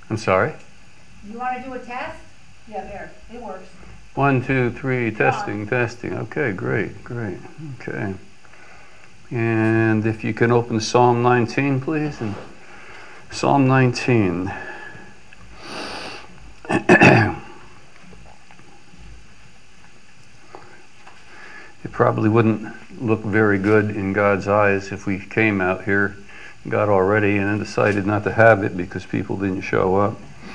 I'm sorry? You want to do a test? Yeah, there. It works. 1, 2, 3, testing, testing. Okay, great, great. Okay. And if you can open Psalm 19, please. And Psalm 19. It probably wouldn't look very good in God's eyes if we came out here, got all ready, and then decided not to have it because people didn't show up.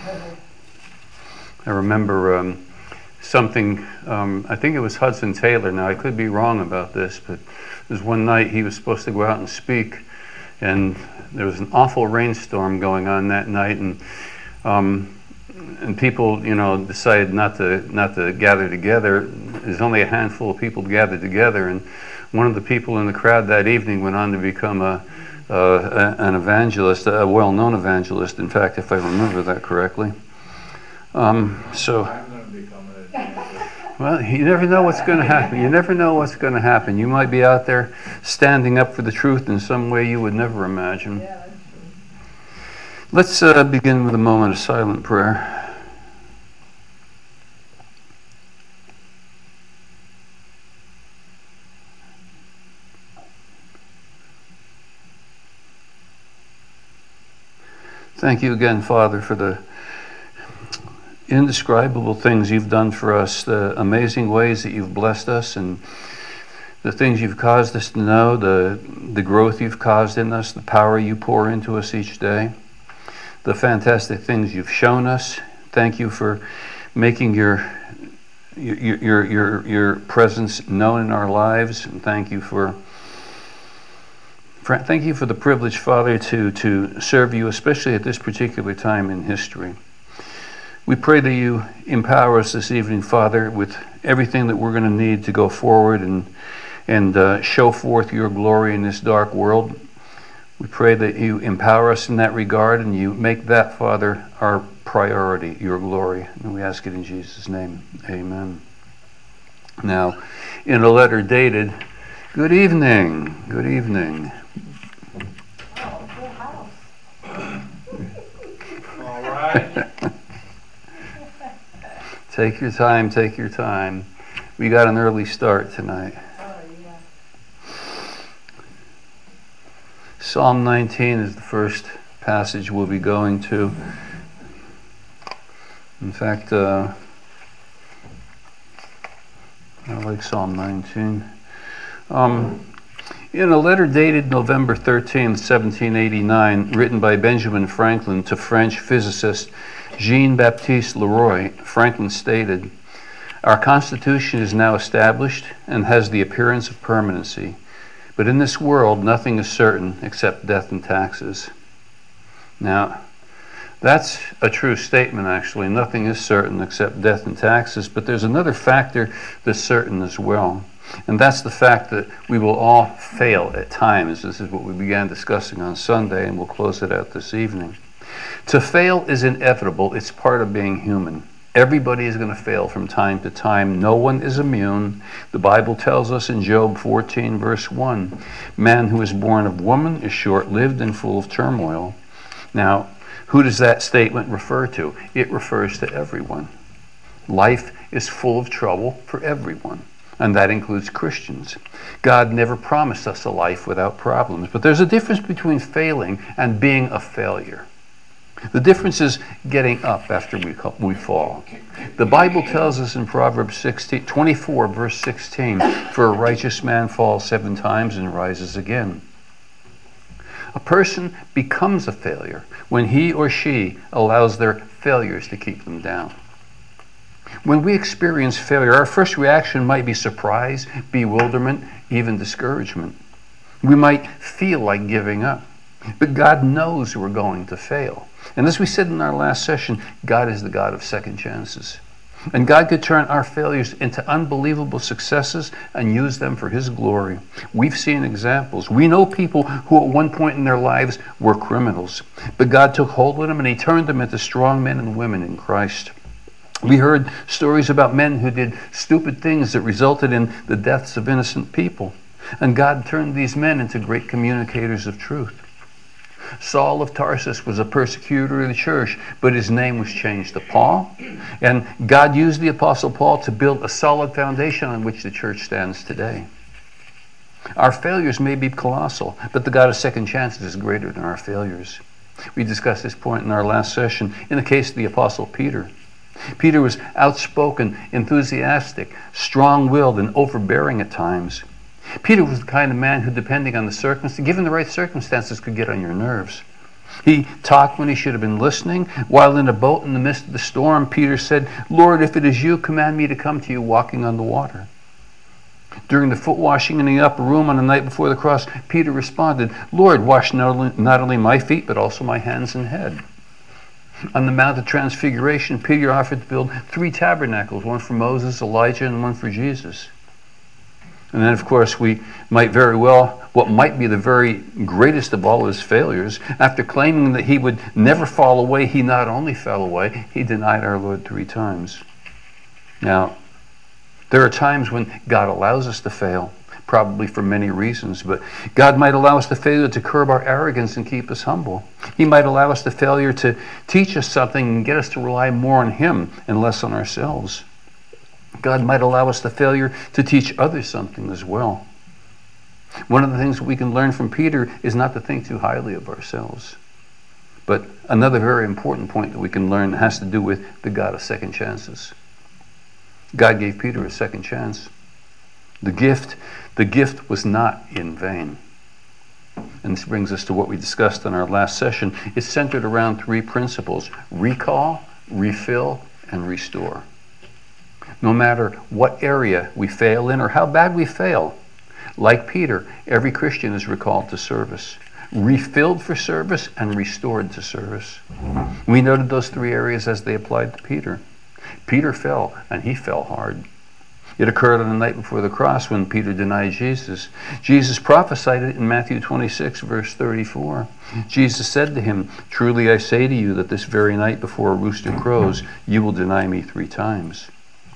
I remember something, I think it was Hudson Taylor. Now, I could be wrong about this, but it was one night he was supposed to go out and speak, and there was an awful rainstorm going on that night, and people, decided not to gather together. There's only a handful of people gathered together, and one of the people in the crowd that evening went on to become an evangelist, a well-known evangelist, in fact, if I remember that correctly. Well, you never know what's going to happen. You never know what's going to happen. You might be out there standing up for the truth in some way you would never imagine. Yeah, that's true. Let's begin with a moment of silent prayer. Thank you again, Father, for the indescribable things you've done for us, the amazing ways that you've blessed us, and the things you've caused us to know, the growth you've caused in us, the power you pour into us each day, the fantastic things you've shown us. Thank you for making your presence known in our lives, and thank you for the privilege, Father, to serve you, especially at this particular time in history. We pray that you empower us this evening, Father, with everything that we're going to need to go forward and show forth your glory in this dark world. We pray that you empower us in that regard and you make that, Father, our priority, your glory. And we ask it in Jesus' name. Amen. Now, in a letter dated, good evening. Good evening. Oh, full house. All right. Take your time, take your time. We got an early start tonight. Oh, yeah. Psalm 19 is the first passage we'll be going to. In fact, I like Psalm 19. In a letter dated November 13th, 1789, written by Benjamin Franklin to French physicist Jean-Baptiste Leroy, Franklin stated, "Our Constitution is now established and has the appearance of permanency. But in this world, nothing is certain except death and taxes." Now, that's a true statement, actually. Nothing is certain except death and taxes. But there's another factor that's certain as well. And that's the fact that we will all fail at times. This is what we began discussing on Sunday, and we'll close it out this evening. To fail is inevitable. It's part of being human. Everybody is going to fail from time to time. No one is immune. The Bible tells us in Job 14, verse 1, "Man who is born of woman is short-lived and full of turmoil." Now, who does that statement refer to? It refers to everyone. Life is full of trouble for everyone, and that includes Christians. God never promised us a life without problems, but there's a difference between failing and being a failure. The difference is getting up after we fall. The Bible tells us in Proverbs 24, verse 16, "For a righteous man falls 7 times and rises again." A person becomes a failure when he or she allows their failures to keep them down. When we experience failure, our first reaction might be surprise, bewilderment, even discouragement. We might feel like giving up. But God knows we're going to fail. And as we said in our last session, God is the God of second chances. And God could turn our failures into unbelievable successes and use them for His glory. We've seen examples. We know people who at one point in their lives were criminals. But God took hold of them and He turned them into strong men and women in Christ. We heard stories about men who did stupid things that resulted in the deaths of innocent people. And God turned these men into great communicators of truth. Saul of Tarsus was a persecutor of the church, but his name was changed to Paul. And God used the Apostle Paul to build a solid foundation on which the church stands today. Our failures may be colossal, but the God of second chances is greater than our failures. We discussed this point in our last session. In the case of the Apostle Peter, Peter was outspoken, enthusiastic, strong-willed, and overbearing at times. Peter was the kind of man who, depending on the circumstances, given the right circumstances, could get on your nerves. He talked when he should have been listening. While in a boat in the midst of the storm, Peter said, "Lord, if it is you, command me to come to you walking on the water." During the foot washing in the upper room on the night before the cross, Peter responded, "Lord, wash not only my feet, but also my hands and head." On the Mount of Transfiguration, Peter offered to build 3 tabernacles, one for Moses, Elijah, and one for Jesus. And then, of course, we might very well, what might be the very greatest of all his failures, after claiming that he would never fall away, he not only fell away, he denied our Lord 3 times. Now, there are times when God allows us to fail, probably for many reasons, but God might allow us to failure to curb our arrogance and keep us humble. He might allow us to failure to teach us something and get us to rely more on Him and less on ourselves. God might allow us the failure to teach others something as well. One of the things we can learn from Peter is not to think too highly of ourselves. But another very important point that we can learn has to do with the God of second chances. God gave Peter a second chance. The gift was not in vain. And this brings us to what we discussed in our last session. It's centered around 3 principles: recall, refill, and restore. No matter what area we fail in or how bad we fail, like Peter, every Christian is recalled to service, refilled for service, and restored to service. We noted those 3 areas as they applied to Peter. Peter fell, and he fell hard. It occurred on the night before the cross when Peter denied Jesus. Jesus prophesied it in Matthew 26, verse 34. Jesus said to him, "Truly I say to you that this very night before a rooster crows, you will deny me 3 times.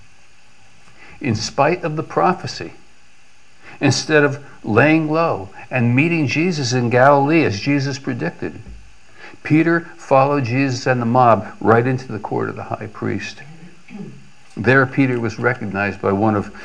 In spite of the prophecy, instead of laying low and meeting Jesus in Galilee as Jesus predicted, Peter followed Jesus and the mob right into the court of the high priest. There, Peter was recognized by one of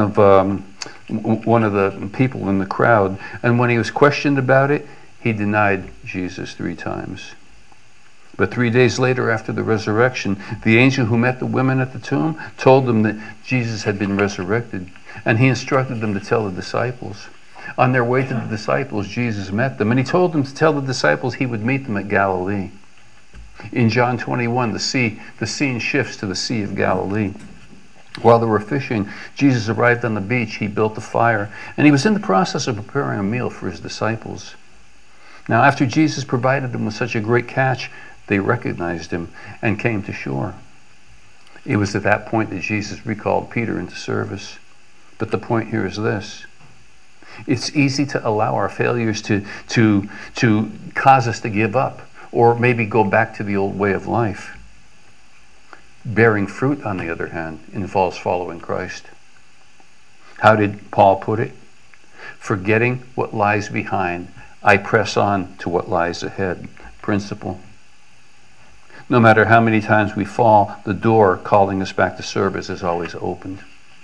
the people in the crowd, and when he was questioned about it, he denied Jesus 3 times. But 3 days later, after the resurrection, the angel who met the women at the tomb told them that Jesus had been resurrected, and he instructed them to tell the disciples. On their way to the disciples, Jesus met them, and he told them to tell the disciples he would meet them at Galilee. In John 21, the scene shifts to the Sea of Galilee. While they were fishing, Jesus arrived on the beach. He built a fire, and he was in the process of preparing a meal for his disciples. Now, after Jesus provided them with such a great catch, they recognized him and came to shore. It was at that point that Jesus recalled Peter into service. But the point here is this: it's easy to allow our failures to cause us to give up, or maybe go back to the old way of life. Bearing fruit, on the other hand, involves following Christ. How did Paul put it? Forgetting what lies behind, I press on to what lies ahead. Principle. No matter how many times we fall, the door calling us back to service is always opened.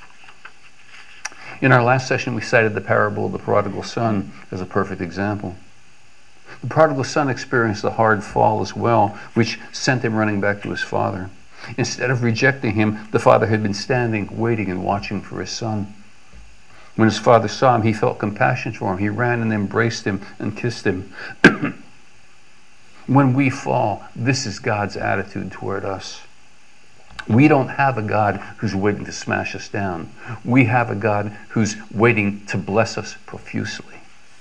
In our last session, we cited the parable of the prodigal son as a perfect example. The prodigal son experienced a hard fall as well, which sent him running back to his father. Instead of rejecting him, the father had been standing, waiting and watching for his son. When his father saw him, he felt compassion for him. He ran and embraced him and kissed him. When we fall, this is God's attitude toward us. We don't have a God who's waiting to smash us down. We have a God who's waiting to bless us profusely.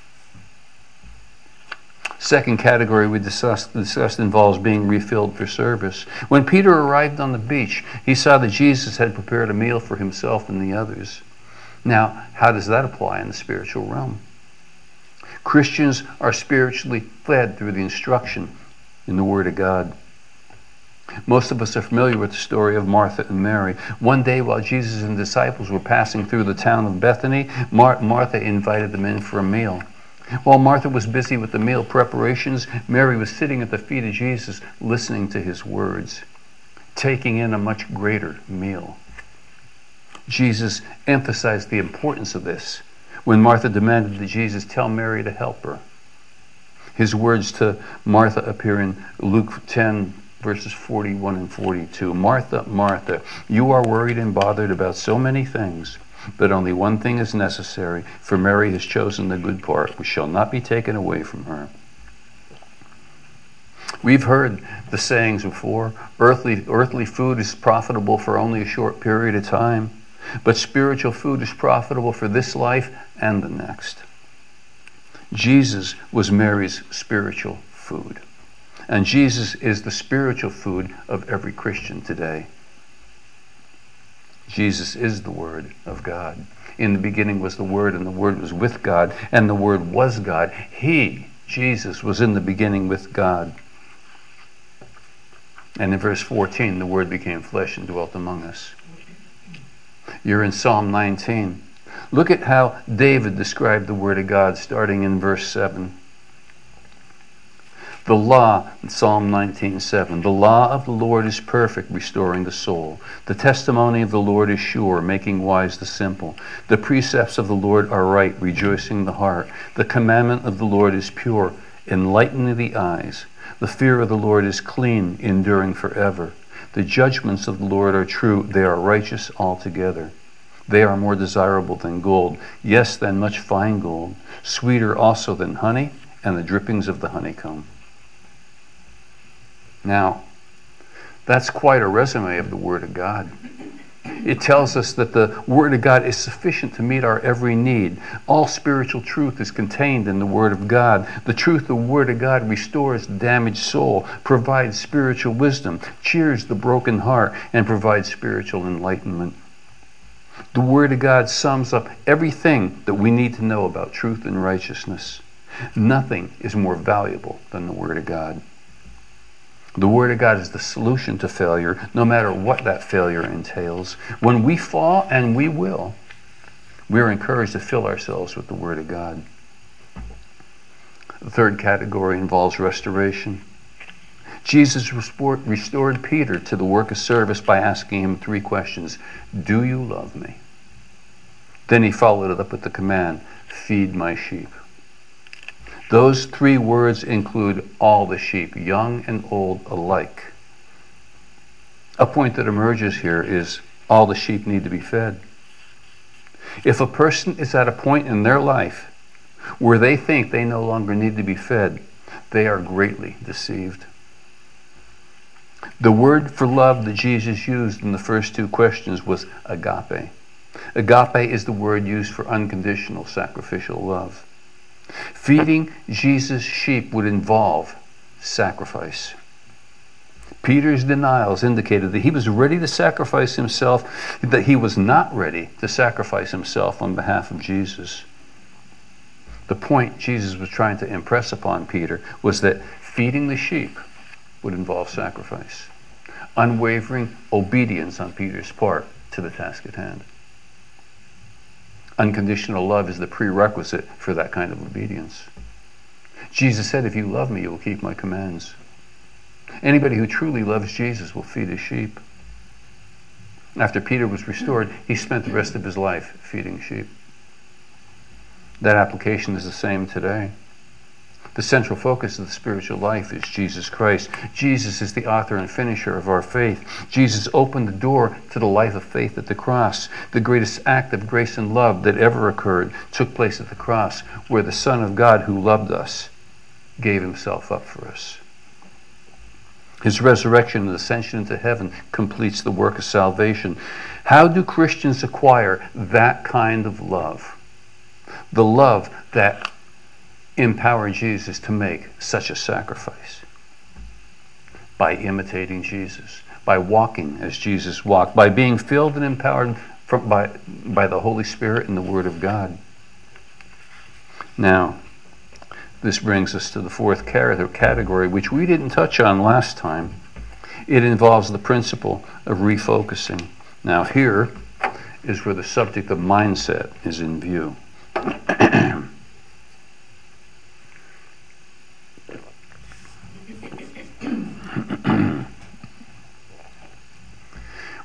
Second category we discussed involves being refilled for service. When Peter arrived on the beach, he saw that Jesus had prepared a meal for himself and the others. Now, how does that apply in the spiritual realm? Christians are spiritually fed through the instruction in the Word of God. Most of us are familiar with the story of Martha and Mary. One day while Jesus and disciples were passing through the town of Bethany, Martha invited them in for a meal. While Martha was busy with the meal preparations, Mary was sitting at the feet of Jesus, listening to his words, taking in a much greater meal. Jesus emphasized the importance of this when Martha demanded that Jesus tell Mary to help her. His words to Martha appear in Luke 10, verses 41 and 42. Martha, Martha, you are worried and bothered about so many things, but only one thing is necessary, for Mary has chosen the good part, which shall not be taken away from her. We've heard the sayings before. Earthly food is profitable for only a short period of time, but spiritual food is profitable for this life and the next. Jesus was Mary's spiritual food, and Jesus is the spiritual food of every Christian today. Jesus is the Word of God. In the beginning was the Word, and the Word was with God, and the Word was God. He, Jesus, was in the beginning with God. And in verse 14, the Word became flesh and dwelt among us. You're in Psalm 19. Look at how David described the Word of God, starting in verse 7. The law, Psalm 19:7, the law of the Lord is perfect, restoring the soul. The testimony of the Lord is sure, making wise the simple. The precepts of the Lord are right, rejoicing the heart. The commandment of the Lord is pure, enlightening the eyes. The fear of the Lord is clean, enduring forever. The judgments of the Lord are true, they are righteous altogether. They are more desirable than gold, yes, than much fine gold, sweeter also than honey and the drippings of the honeycomb. Now, that's quite a resume of the Word of God. It tells us that the Word of God is sufficient to meet our every need. All spiritual truth is contained in the Word of God. The truth of the Word of God restores the damaged soul, provides spiritual wisdom, cheers the broken heart, and provides spiritual enlightenment. The Word of God sums up everything that we need to know about truth and righteousness. Nothing is more valuable than the Word of God. The Word of God is the solution to failure, no matter what that failure entails. When we fall, and we will, we are encouraged to fill ourselves with the Word of God. The third category involves restoration. Jesus restored Peter to the work of service by asking him 3 questions. Do you love me? Then he followed it up with the command, feed my sheep. Those 3 words include all the sheep, young and old alike. A point that emerges here is all the sheep need to be fed. If a person is at a point in their life where they think they no longer need to be fed, they are greatly deceived. The word for love that Jesus used in the first 2 questions was agape. Agape is the word used for unconditional sacrificial love. Feeding Jesus' sheep would involve sacrifice. Peter's denials indicated that he was ready to sacrifice himself, that he was not ready to sacrifice himself on behalf of Jesus. The point Jesus was trying to impress upon Peter was that feeding the sheep would involve sacrifice. Unwavering obedience on Peter's part to the task at hand. Unconditional love is the prerequisite for that kind of obedience. Jesus said, if you love me, you will keep my commands. Anybody who truly loves Jesus will feed his sheep. After Peter was restored, he spent the rest of his life feeding sheep. That application is the same today. The central focus of the spiritual life is Jesus Christ. Jesus is the author and finisher of our faith. Jesus opened the door to the life of faith at the cross. The greatest act of grace and love that ever occurred took place at the cross, where the Son of God who loved us gave himself up for us. His resurrection and ascension into heaven completes the work of salvation. How do Christians acquire that kind of love? The love that empowered Jesus to make such a sacrifice. By imitating Jesus, by walking as Jesus walked, by being filled and empowered by the Holy Spirit and the Word of God. Now, this brings us to the 4th category, which we didn't touch on last time. It involves the principle of refocusing. Now, here is where the subject of mindset is in view.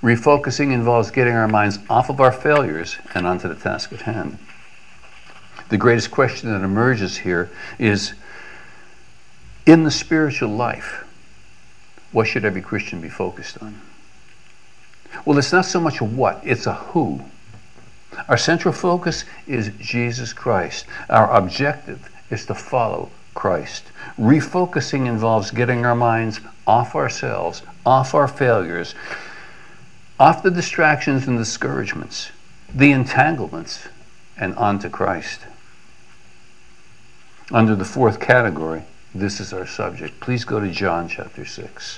Refocusing involves getting our minds off of our failures and onto the task at hand. The greatest question that emerges here is, in the spiritual life, what should every Christian be focused on? Well, it's not so much a what, it's a who. Our central focus is Jesus Christ. Our objective is to follow Christ. Refocusing involves getting our minds off ourselves, off our failures, off the distractions and discouragements, the entanglements, and onto Christ. Under the fourth category, this is our subject. Please go to John chapter 6.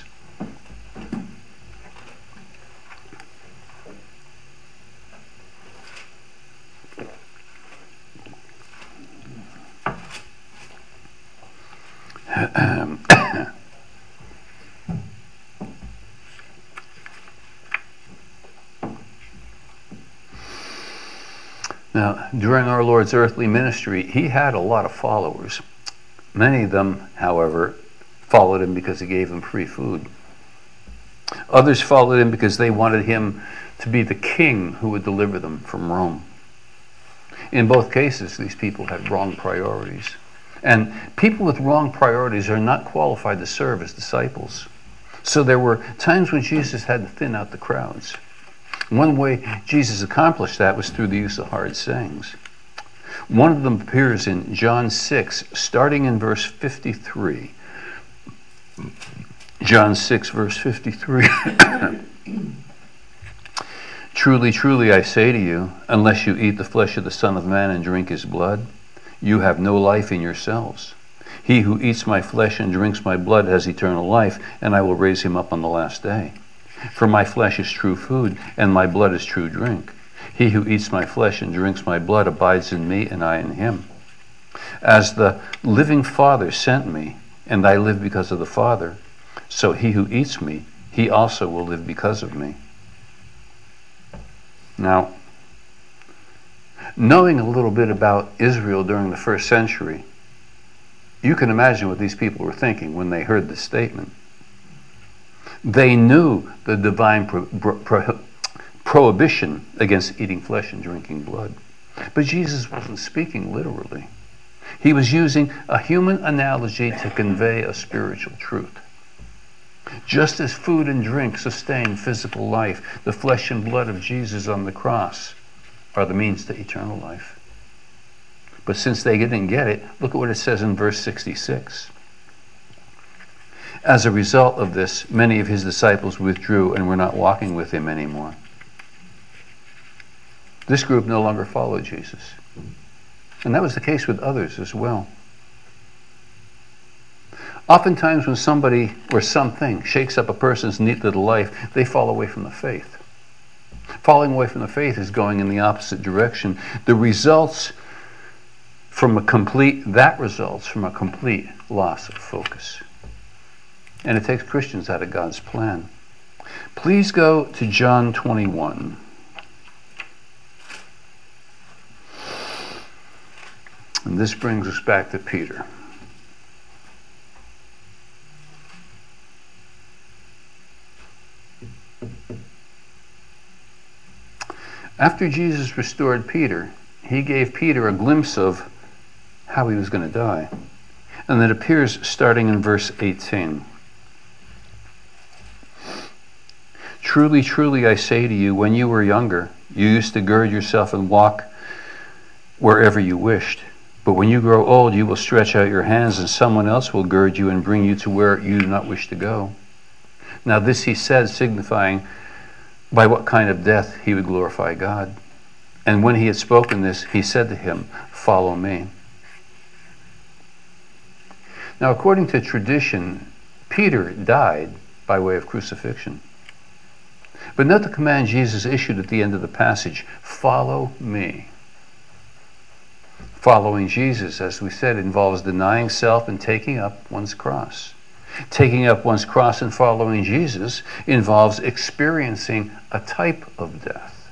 Now, during our Lord's earthly ministry, he had a lot of followers. Many of them, however, followed him because he gave them free food. Others followed him because they wanted him to be the king who would deliver them from Rome. In both cases, these people had wrong priorities. And people with wrong priorities are not qualified to serve as disciples. So there were times when Jesus had to thin out the crowds. One way Jesus accomplished that was through the use of hard sayings. One of them appears in John 6, starting in verse 53. John 6, verse 53. Truly, truly, I say to you, unless you eat the flesh of the Son of Man and drink his blood, you have no life in yourselves. He who eats my flesh and drinks my blood has eternal life, and I will raise him up on the last day. For my flesh is true food, and my blood is true drink. He who eats my flesh and drinks my blood abides in me, and I in him. As the living Father sent me, and I live because of the Father, so he who eats me, he also will live because of me. Now, knowing a little bit about Israel during the first century, you can imagine what these people were thinking when they heard this statement. They knew the divine prohibition against eating flesh and drinking blood. But Jesus wasn't speaking literally. He was using a human analogy to convey a spiritual truth. Just as food and drink sustain physical life, the flesh and blood of Jesus on the cross are the means to eternal life. But since they didn't get it, look at what it says in verse 66. As a result of this, many of his disciples withdrew and were not walking with him anymore. This group no longer followed Jesus. And that was the case with others as well. Oftentimes when somebody or something shakes up a person's neat little life, they fall away from the faith. Falling away from the faith is going in the opposite direction. That results from a complete loss of focus. And it takes Christians out of God's plan. Please go to John 21. And this brings us back to Peter. After Jesus restored Peter, he gave Peter a glimpse of how he was going to die. And that appears starting in verse 18. Truly, truly, I say to you, when you were younger, you used to gird yourself and walk wherever you wished. But when you grow old, you will stretch out your hands, and someone else will gird you and bring you to where you do not wish to go. Now this he said, signifying by what kind of death he would glorify God. And when he had spoken this, he said to him, follow me. Now according to tradition, Peter died by way of crucifixion. But note the command Jesus issued at the end of the passage, follow me. Following Jesus, as we said, involves denying self and taking up one's cross. Taking up one's cross and following Jesus involves experiencing a type of death.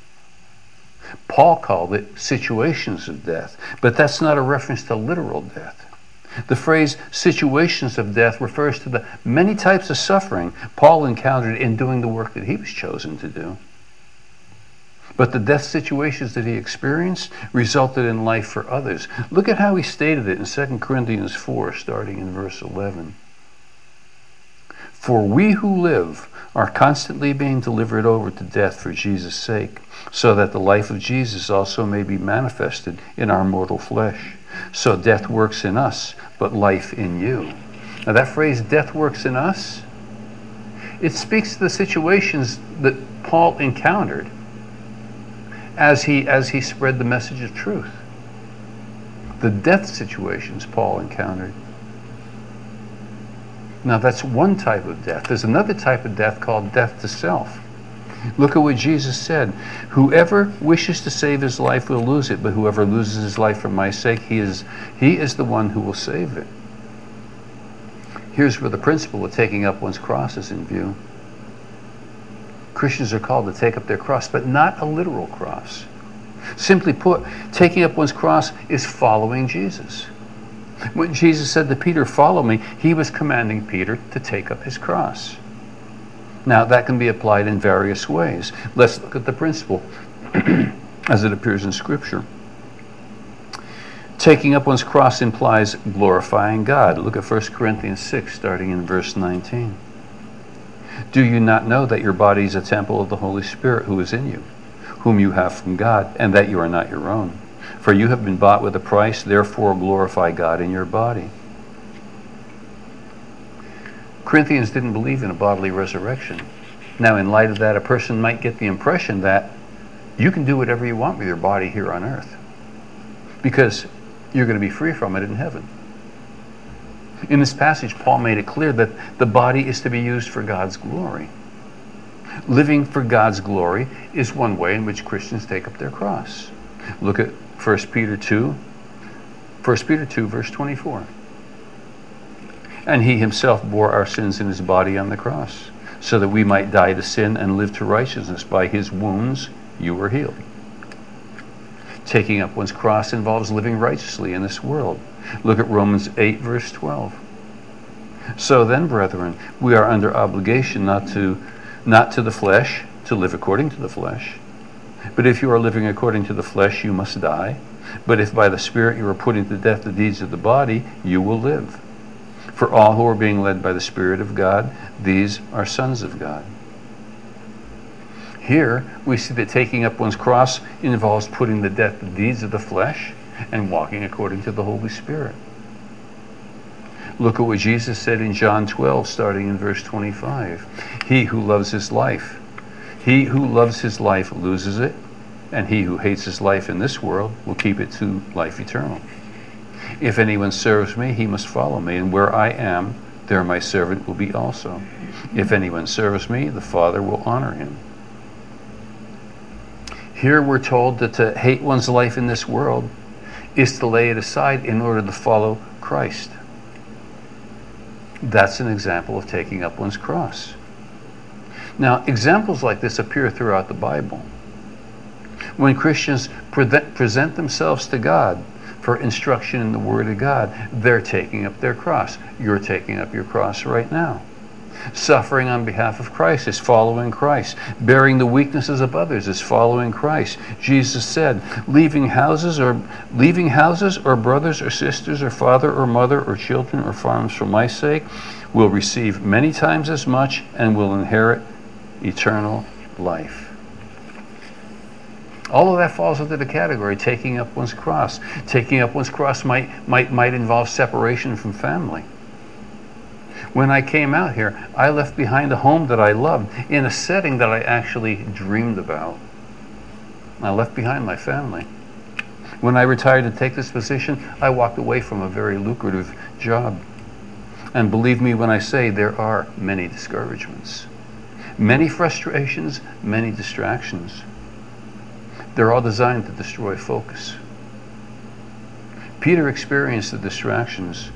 Paul called it situations of death, but that's not a reference to literal death. The phrase situations of death refers to the many types of suffering Paul encountered in doing the work that he was chosen to do. But the death situations that he experienced resulted in life for others. Look at how he stated it in 2 Corinthians 4, starting in verse 11. For we who live are constantly being delivered over to death for Jesus' sake, so that the life of Jesus also may be manifested in our mortal flesh. So death works in us, but life in you. Now that phrase, death works in us, it speaks to the situations that Paul encountered as he spread the message of truth. The death situations Paul encountered. Now that's one type of death. There's another type of death called death to self. Look at what Jesus said. Whoever wishes to save his life will lose it, but whoever loses his life for my sake, he is the one who will save it. Here's where the principle of taking up one's cross is in view. Christians are called to take up their cross, but not a literal cross. Simply put, taking up one's cross is following Jesus. When Jesus said to Peter, "Follow me," he was commanding Peter to take up his cross. Now, that can be applied in various ways. Let's look at the principle as it appears in Scripture. Taking up one's cross implies glorifying God. Look at 1 Corinthians 6, starting in verse 19. Do you not know that your body is a temple of the Holy Spirit who is in you, whom you have from God, and that you are not your own? For you have been bought with a price, therefore glorify God in your body. Corinthians didn't believe in a bodily resurrection. Now, in light of that, a person might get the impression that you can do whatever you want with your body here on earth, because you're going to be free from it in heaven. In this passage, Paul made it clear that the body is to be used for God's glory. Living for God's glory is one way in which Christians take up their cross. Look at 1 Peter 2, verse 24. And he himself bore our sins in his body on the cross, so that we might die to sin and live to righteousness. By his wounds you were healed. Taking up one's cross involves living righteously in this world. Look at Romans 8, verse 12. So then, brethren, we are under obligation not to the flesh, to live according to the flesh. But if you are living according to the flesh, you must die. But if by the Spirit you are putting to death the deeds of the body, you will live. For all who are being led by the Spirit of God, these are sons of God. Here, we see that taking up one's cross involves putting to death the deeds of the flesh and walking according to the Holy Spirit. Look at what Jesus said in John 12, starting in verse 25. He who loves his life loses it, and he who hates his life in this world will keep it to life eternal. If anyone serves me, he must follow me, and where I am, there my servant will be also. If anyone serves me, the Father will honor him. Here we're told that to hate one's life in this world is to lay it aside in order to follow Christ. That's an example of taking up one's cross. Now, examples like this appear throughout the Bible. When Christians present themselves to God for instruction in the Word of God, they're taking up their cross. You're taking up your cross right now. Suffering on behalf of Christ is following Christ. Bearing the weaknesses of others is following Christ. Jesus said, leaving houses or brothers or sisters or father or mother or children or farms for my sake will receive many times as much and will inherit eternal life. All of that falls under the category taking up one's cross. Taking up one's cross might involve separation from family. When I came out here, I left behind a home that I loved in a setting that I actually dreamed about. I left behind my family. When I retired to take this position, I walked away from a very lucrative job. And believe me when I say there are many discouragements, many frustrations, many distractions. They're all designed to destroy focus. Peter experienced the distractions.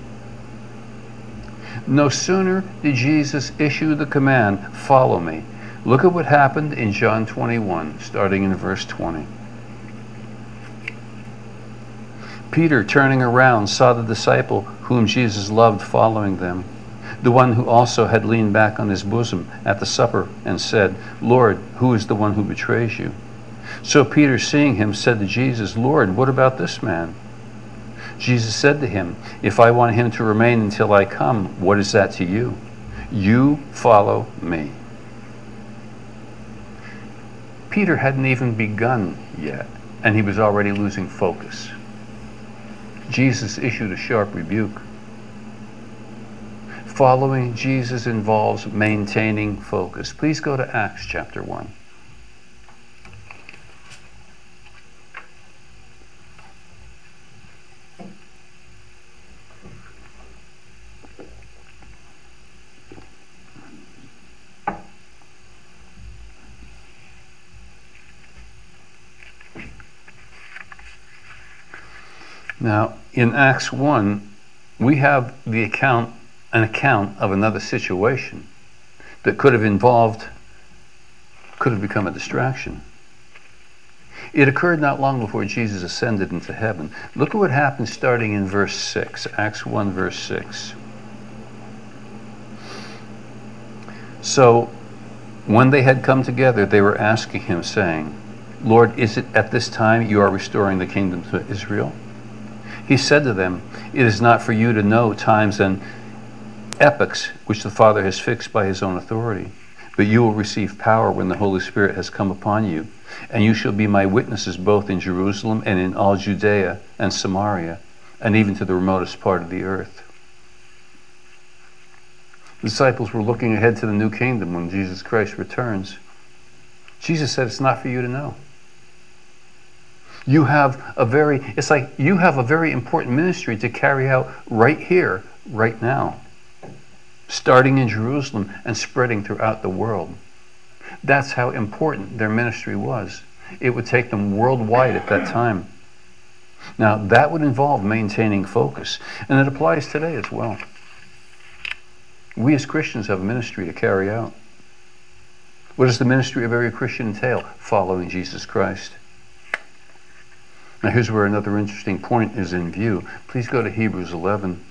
No sooner did Jesus issue the command, follow me. Look at what happened in John 21, starting in verse 20. Peter, turning around, saw the disciple whom Jesus loved following them, the one who also had leaned back on his bosom at the supper and said, "Lord, who is the one who betrays you?" So Peter, seeing him, said to Jesus, "Lord, what about this man?" Jesus said to him, "If I want him to remain until I come, what is that to you? You follow me." Peter hadn't even begun yet, and he was already losing focus. Jesus issued a sharp rebuke. Following Jesus involves maintaining focus. Please go to Acts chapter 1. Now, in Acts 1, we have an account of another situation that could have become a distraction. It occurred not long before Jesus ascended into heaven. Look at what happened starting in verse 6, Acts 1, verse 6. So, when they had come together, they were asking him, saying, "Lord, is it at this time you are restoring the kingdom to Israel?" He said to them, "It is not for you to know times and epochs which the Father has fixed by his own authority, but you will receive power when the Holy Spirit has come upon you, and you shall be my witnesses both in Jerusalem and in all Judea and Samaria, and even to the remotest part of the earth." The disciples were looking ahead to the new kingdom when Jesus Christ returns. Jesus said, "It's not for you to know. You have a very important ministry to carry out right here, right now, starting in Jerusalem and spreading throughout the world." That's how important their ministry was. It would take them worldwide at that time. Now, that would involve maintaining focus, and it applies today as well. We as Christians have a ministry to carry out. What does the ministry of every Christian entail? Following Jesus Christ. Now here's where another interesting point is in view. Please go to Hebrews 11.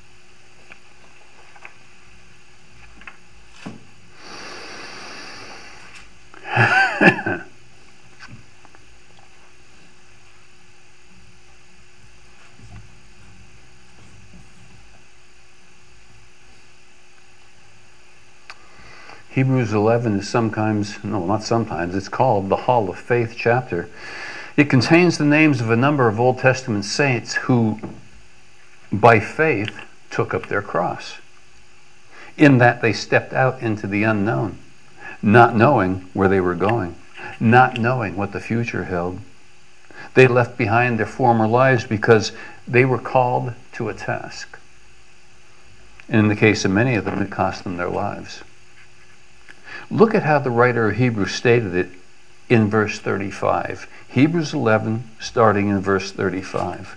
Hebrews 11 is it's called the Hall of Faith chapter. It contains the names of a number of Old Testament saints who, by faith, took up their cross, in that they stepped out into the unknown, not knowing where they were going, not knowing what the future held. They left behind their former lives because they were called to a task. And in the case of many of them, it cost them their lives. Look at how the writer of Hebrews stated it in verse 35. Hebrews 11, starting in verse 35.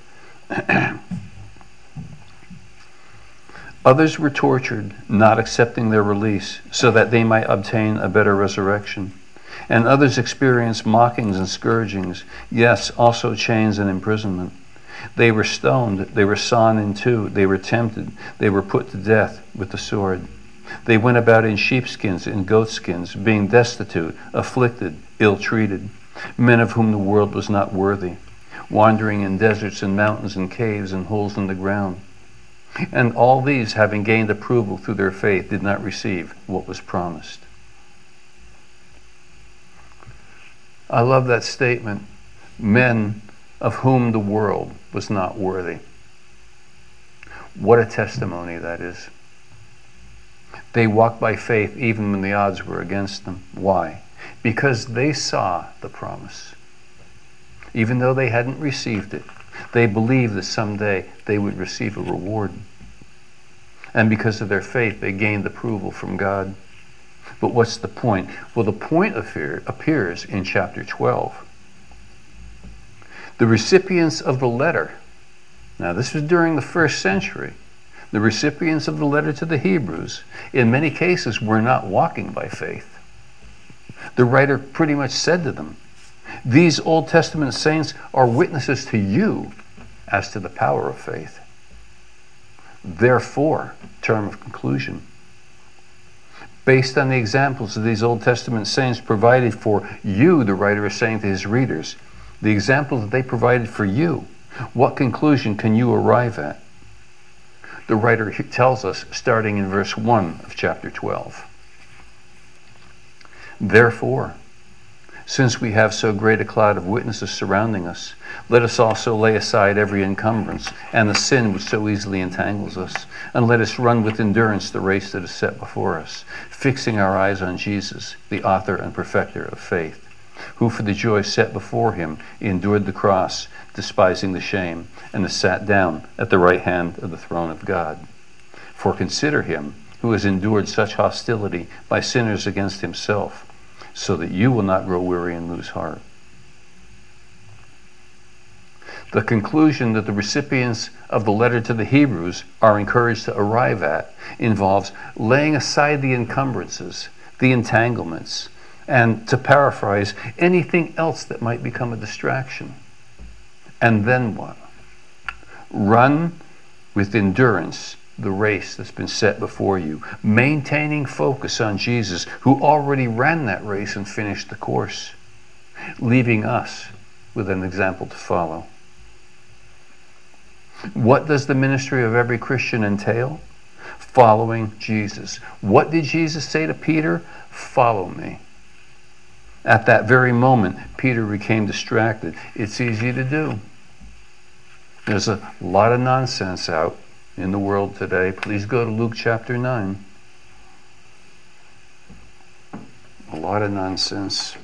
Others were tortured, not accepting their release, so that they might obtain a better resurrection. And others experienced mockings and scourgings, yes, also chains and imprisonment. They were stoned, they were sawn in two, they were tempted, they were put to death with the sword. They went about in sheepskins and goatskins, being destitute, afflicted, ill-treated, men of whom the world was not worthy, wandering in deserts and mountains and caves and holes in the ground. And all these, having gained approval through their faith, did not receive what was promised. I love that statement, men of whom the world was not worthy. What a testimony that is. They walked by faith even when the odds were against them. Why? Because they saw the promise. Even though they hadn't received it, they believed that someday they would receive a reward. And because of their faith, they gained approval from God. But what's the point? Well, the point appears in chapter 12. The recipients of the letter, now this was during the first century, the recipients of the letter to the Hebrews, in many cases, were not walking by faith. The writer pretty much said to them, these Old Testament saints are witnesses to you as to the power of faith. Therefore, term of conclusion. Based on the examples of these Old Testament saints provided for you, the writer is saying to his readers, the examples that they provided for you, what conclusion can you arrive at? The writer tells us, starting in verse 1 of chapter 12. Therefore, since we have so great a cloud of witnesses surrounding us, let us also lay aside every encumbrance and the sin which so easily entangles us, and let us run with endurance the race that is set before us, fixing our eyes on Jesus, the author and perfecter of faith, who for the joy set before him endured the cross, despising the shame, and has sat down at the right hand of the throne of God. For consider him who has endured such hostility by sinners against himself, so that you will not grow weary and lose heart. The conclusion that the recipients of the letter to the Hebrews are encouraged to arrive at involves laying aside the encumbrances, the entanglements, and, to paraphrase, anything else that might become a distraction. And then what? Run with endurance the race that's been set before you, maintaining focus on Jesus, who already ran that race and finished the course, leaving us with an example to follow. What does the ministry of every Christian entail? Following Jesus. What did Jesus say to Peter? Follow me. At that very moment, Peter became distracted. It's easy to do. There's a lot of nonsense out in the world today. Please go to Luke chapter 9. A lot of nonsense.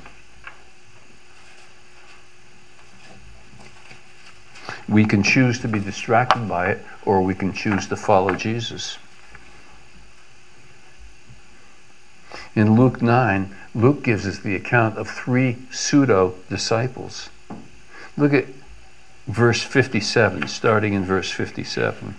We can choose to be distracted by it, or we can choose to follow Jesus. In Luke 9, Luke gives us the account of 3 pseudo-disciples. Look at verse 57, starting in verse 57.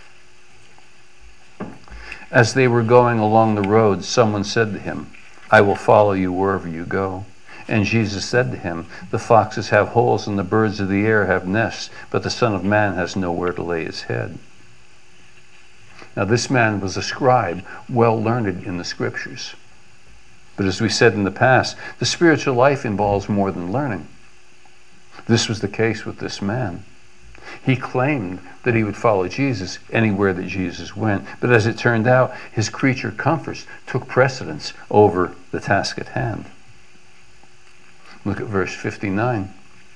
As they were going along the road, someone said to him, I will follow you wherever you go. And Jesus said to him, the foxes have holes and the birds of the air have nests, but the Son of Man has nowhere to lay his head. Now this man was a scribe, well learned in the scriptures. But as we said in the past, the spiritual life involves more than learning. This was the case with this man. He claimed that he would follow Jesus anywhere that Jesus went, but as it turned out, his creature comforts took precedence over the task at hand. Look at verse 59.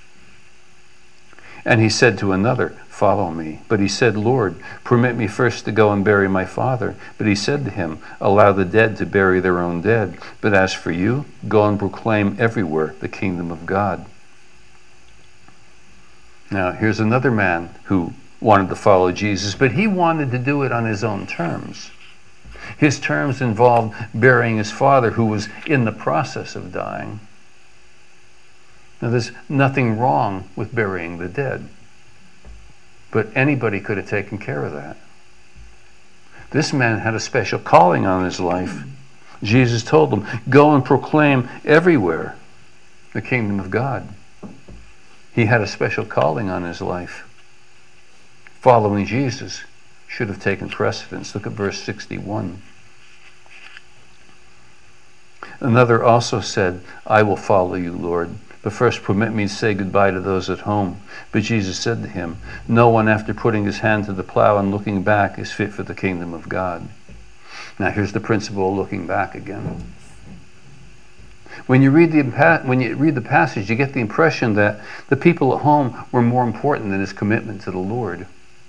And he said to another, follow me. But he said, Lord, permit me first to go and bury my father. But he said to him, allow the dead to bury their own dead. But as for you, go and proclaim everywhere the kingdom of God. Now, here's another man who wanted to follow Jesus, but he wanted to do it on his own terms. His terms involved burying his father, who was in the process of dying. Now, there's nothing wrong with burying the dead, but anybody could have taken care of that. This man had a special calling on his life. Jesus told him, go and proclaim everywhere the kingdom of God. He had a special calling on his life. Following Jesus should have taken precedence. Look at verse 61. Another also said, I will follow you, Lord, but first permit me to say goodbye to those at home. But Jesus said to him, no one after putting his hand to the plow and looking back is fit for the kingdom of God. Now here's the principle of looking back again. When you read the passage, you get the impression that the people at home were more important than his commitment to the Lord.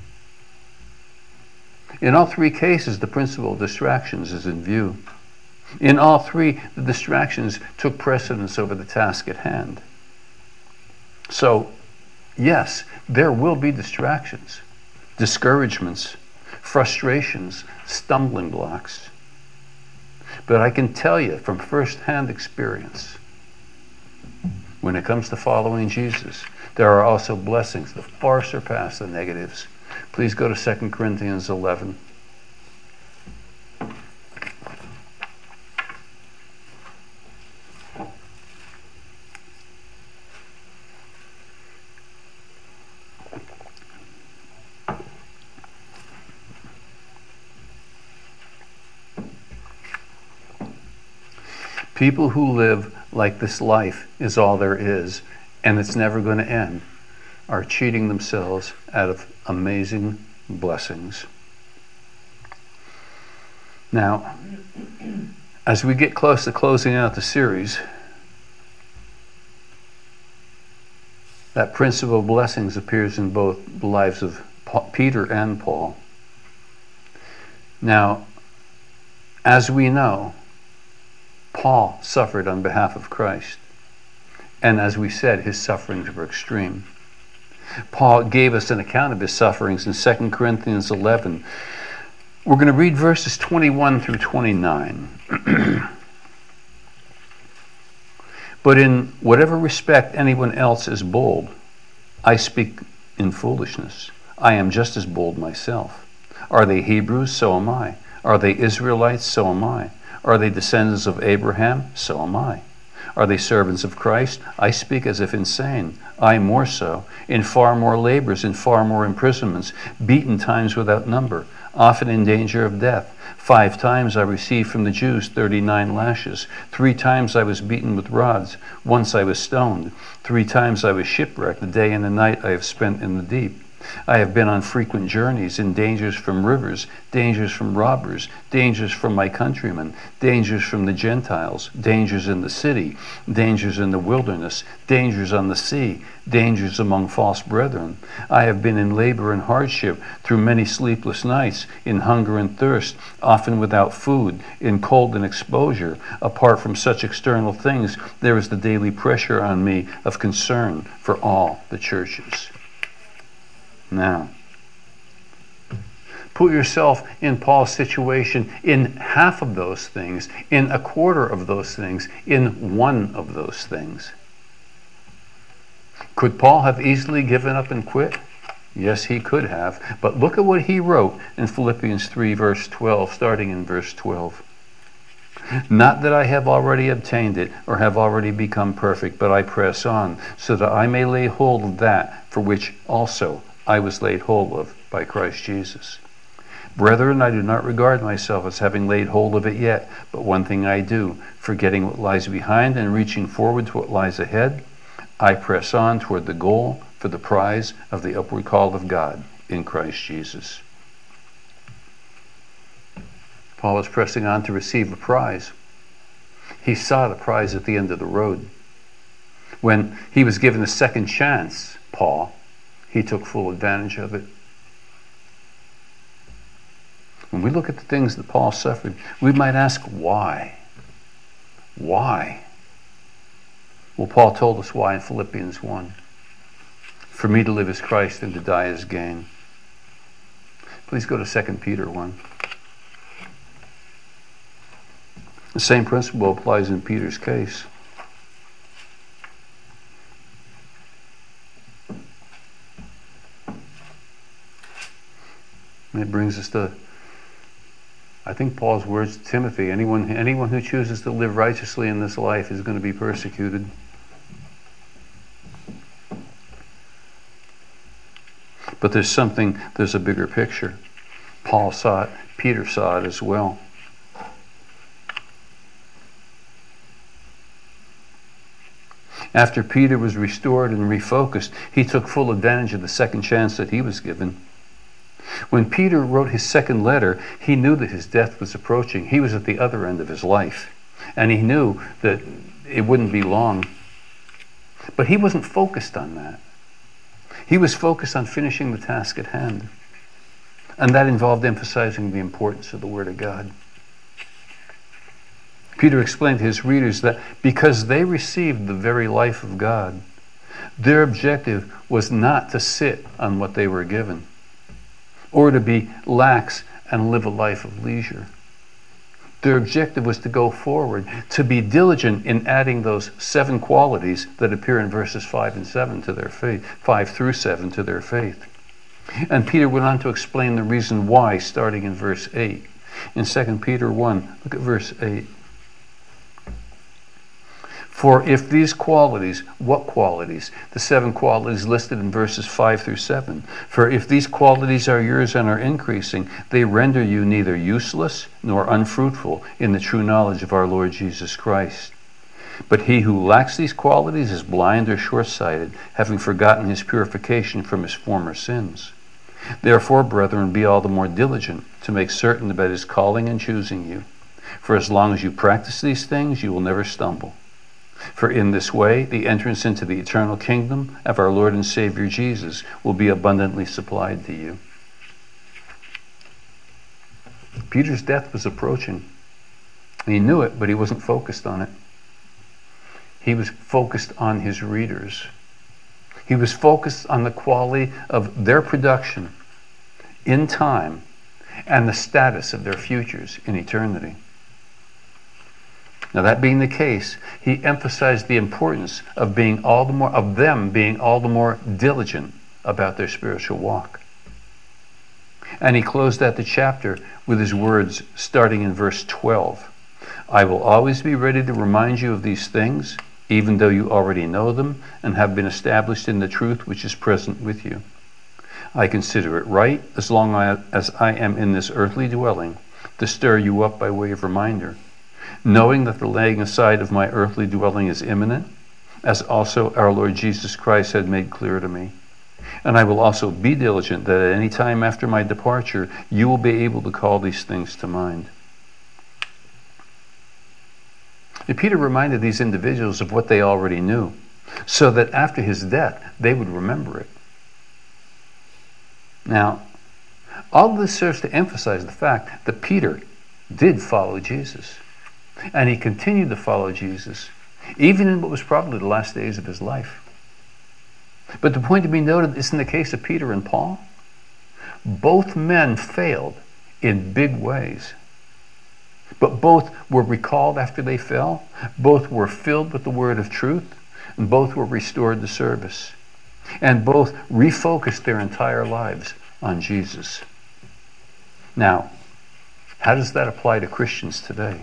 In all 3 cases, the principle of distractions is in view. In all 3, the distractions took precedence over the task at hand. So, yes, there will be distractions, discouragements, frustrations, stumbling blocks. But I can tell you from first-hand experience, when it comes to following Jesus, there are also blessings that far surpass the negatives. Please go to 2 Corinthians 11. People who live like this life is all there is, and it's never going to end, are cheating themselves out of amazing blessings. Now, as we get close to closing out the series, that principle of blessings appears in both the lives of Peter and Paul. Now, as we know, Paul suffered on behalf of Christ. And as we said, his sufferings were extreme. Paul gave us an account of his sufferings in 2 Corinthians 11. We're going to read verses 21 through 29. But in whatever respect anyone else is bold, I speak in foolishness. I am just as bold myself. Are they Hebrews? So am I. Are they Israelites? So am I. Are they descendants of Abraham? So am I. Are they servants of Christ? I speak as if insane. I more so, in far more labors, in far more imprisonments, beaten times without number, often in danger of death. 5 times I received from the Jews 39 lashes. 3 times I was beaten with rods. Once I was stoned. 3 times I was shipwrecked. The day and the night I have spent in the deep. I have been on frequent journeys, in dangers from rivers, dangers from robbers, dangers from my countrymen, dangers from the Gentiles, dangers in the city, dangers in the wilderness, dangers on the sea, dangers among false brethren. I have been in labor and hardship, through many sleepless nights, in hunger and thirst, often without food, in cold and exposure. Apart from such external things, there is the daily pressure on me of concern for all the churches. Now, put yourself in Paul's situation in half of those things, in a quarter of those things, in one of those things. Could Paul have easily given up and quit? Yes, he could have. But look at what he wrote in Philippians 3, verse 12, starting in verse 12. Not that I have already obtained it or have already become perfect, but I press on, so that I may lay hold of that for which also I was laid hold of by Christ Jesus. Brethren, I do not regard myself as having laid hold of it yet, but one thing I do, forgetting what lies behind and reaching forward to what lies ahead, I press on toward the goal for the prize of the upward call of God in Christ Jesus. Paul was pressing on to receive a prize. He saw the prize at the end of the road. When he was given a second chance, Paul, he took full advantage of it. When we look at the things that Paul suffered, we might ask, why? Why? Well, Paul told us why in Philippians 1. For me to live is Christ and to die is gain. Please go to 2 Peter 1. The same principle applies in Peter's case. And it brings us to, I think, Paul's words to Timothy. Anyone who chooses to live righteously in this life is going to be persecuted. But there's a bigger picture. Paul saw it, Peter saw it as well. After Peter was restored and refocused, he took full advantage of the second chance that he was given. When Peter wrote his second letter, he knew that his death was approaching. He was at the other end of his life, and he knew that it wouldn't be long. But he wasn't focused on that. He was focused on finishing the task at hand, and that involved emphasizing the importance of the Word of God. Peter explained to his readers that because they received the very life of God, their objective was not to sit on what they were given, or to be lax and live a life of leisure. Their objective was to go forward, to be diligent in adding those 7 qualities that appear in verses 5 and 7 to their faith, 5 through 7 to their faith. And Peter went on to explain the reason why, starting in verse 8. In 2 Peter 1, look at verse 8. For if these qualities, what qualities? The 7 qualities listed in verses 5 through 7. For if these qualities are yours and are increasing, they render you neither useless nor unfruitful in the true knowledge of our Lord Jesus Christ. But he who lacks these qualities is blind or short-sighted, having forgotten his purification from his former sins. Therefore, brethren, be all the more diligent to make certain about his calling and choosing you. For as long as you practice these things, you will never stumble. For in this way, the entrance into the eternal kingdom of our Lord and Savior Jesus will be abundantly supplied to you. Peter's death was approaching. He knew it, but he wasn't focused on it. He was focused on his readers. He was focused on the quality of their production in time and the status of their futures in eternity. Now, that being the case, he emphasized the importance of them being all the more diligent about their spiritual walk. And he closed out the chapter with his words starting in verse 12. I will always be ready to remind you of these things, even though you already know them and have been established in the truth which is present with you. I consider it right, as long as I am in this earthly dwelling, to stir you up by way of reminder, knowing that the laying aside of my earthly dwelling is imminent, as also our Lord Jesus Christ had made clear to me. And I will also be diligent that at any time after my departure, you will be able to call these things to mind. And Peter reminded these individuals of what they already knew, so that after his death, they would remember it. Now, all this serves to emphasize the fact that Peter did follow Jesus. And he continued to follow Jesus, even in what was probably the last days of his life. But the point to be noted is in the case of Peter and Paul, both men failed in big ways. But both were recalled after they fell, both were filled with the word of truth, and both were restored to service. And both refocused their entire lives on Jesus. Now, how does that apply to Christians today?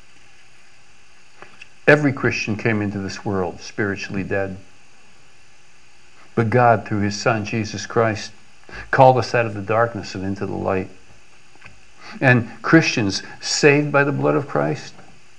Every Christian came into this world spiritually dead. But God, through his Son, Jesus Christ, called us out of the darkness and into the light. And Christians saved by the blood of Christ,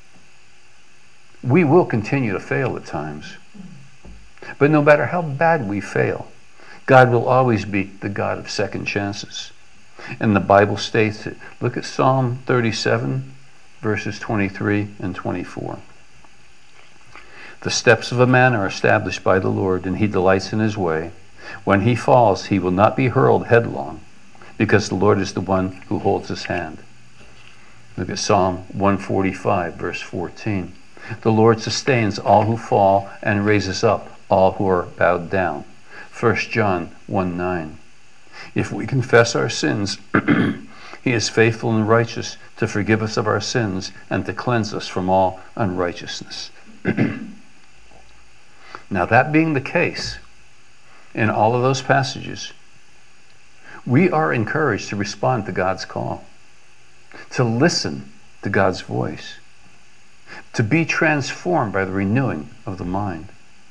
we will continue to fail at times. But no matter how bad we fail, God will always be the God of second chances. And the Bible states it. Look at Psalm 37, verses 23 and 24. The steps of a man are established by the Lord, and he delights in his way. When he falls, he will not be hurled headlong, because the Lord is the one who holds his hand. Look at Psalm 145, verse 14. The Lord sustains all who fall and raises up all who are bowed down. 1 John 1:9. If we confess our sins, he is faithful and righteous to forgive us of our sins and to cleanse us from all unrighteousness. Now, that being the case, in all of those passages, we are encouraged to respond to God's call, to listen to God's voice, to be transformed by the renewing of the mind.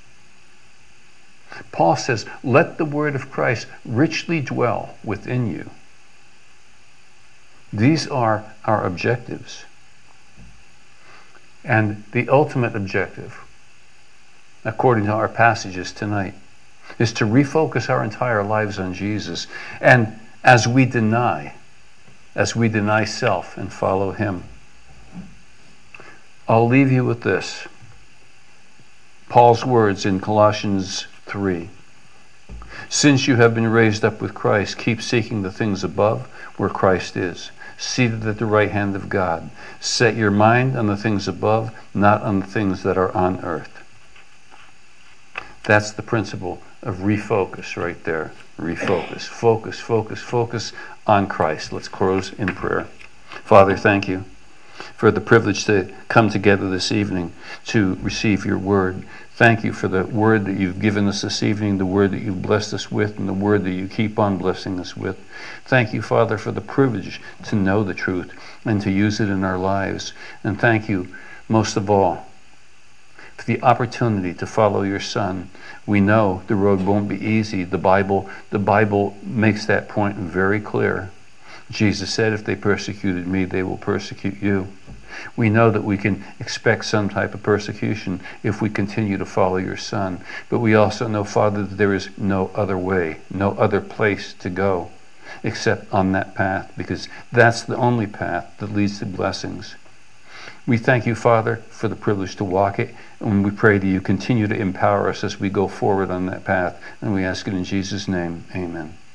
Paul says, let the word of Christ richly dwell within you. These are our objectives. And the ultimate objective, according to our passages tonight, is to refocus our entire lives on Jesus. And as we deny self and follow him. I'll leave you with this. Paul's words in Colossians 3. Since you have been raised up with Christ, keep seeking the things above where Christ is, seated at the right hand of God. Set your mind on the things above, not on the things that are on earth. That's the principle of refocus right there. Refocus. Focus on Christ. Let's close in prayer. Father, thank you for the privilege to come together this evening to receive your word. Thank you for the word that you've given us this evening, the word that you've blessed us with, and the word that you keep on blessing us with. Thank you, Father, for the privilege to know the truth and to use it in our lives. And thank you, most of all, for the opportunity to follow your Son. We know the road won't be easy. The Bible makes that point very clear. Jesus said, if they persecuted me, they will persecute you. We know that we can expect some type of persecution if we continue to follow your Son. But we also know, Father, that there is no other way, no other place to go except on that path, because that's the only path that leads to blessings. We thank you, Father, for the privilege to walk it, and we pray that you continue to empower us as we go forward on that path. And we ask it in Jesus' name. Amen.